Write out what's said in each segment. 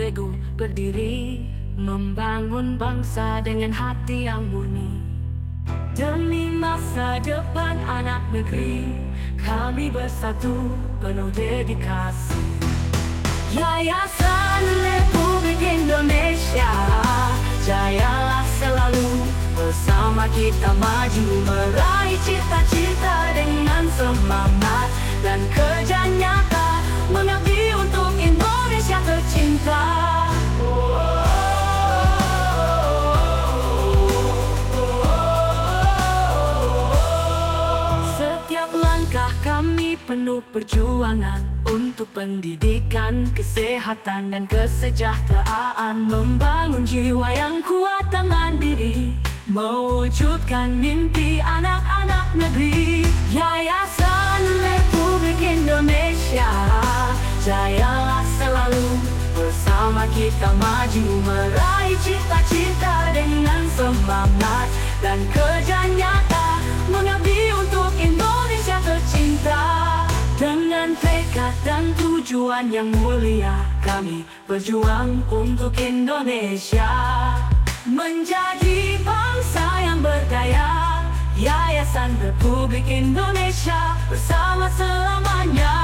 teguh berdiri, membangun bangsa dengan hati yang murni. Demi masa depan anak negeri, kami bersatu penuh dedikasi. Yayasan Republik Indonesia, jayalah selalu, bersama kita maju meraih cita-cita dengan semangat dan kerja nyata, mengabdi untuk Indonesia tercinta. Setiap langkah kami penuh perjuangan untuk pendidikan, kesehatan, dan kesejahteraan, membangun jiwa yang kuat dan mandiri, mewujudkan mimpi anak-anak negeri. Yayasan Republik Indonesia, jayalah selalu, bersama kita maju meraih cita-cita dengan semangat dan kerja nyata, mengabdi untuk Indonesia tercinta. Dengan tekad dan tujuan yang mulia, kami berjuang untuk Indonesia menjadi bangsa yang berdaya. Yayasan Republik Indonesia, bersama selamanya.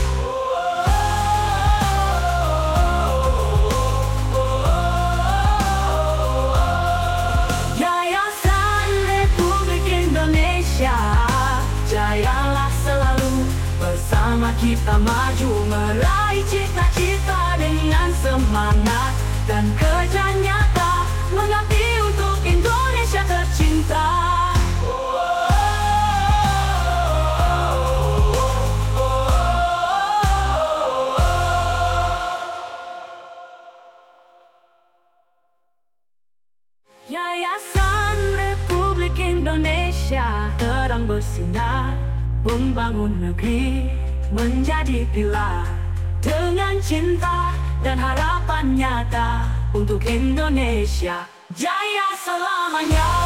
Yayasan Republik Indonesia, jayalah selalu, bersama kita maju meraih cita-cita dengan semangat dan kerja nyata, mengabdi untuk Indonesia tercinta. Yayasan Republik Indonesia, terang bersinar, membangun negeri menjadi pilar, dengan cinta dan harapan nyata untuk Indonesia jaya selamanya.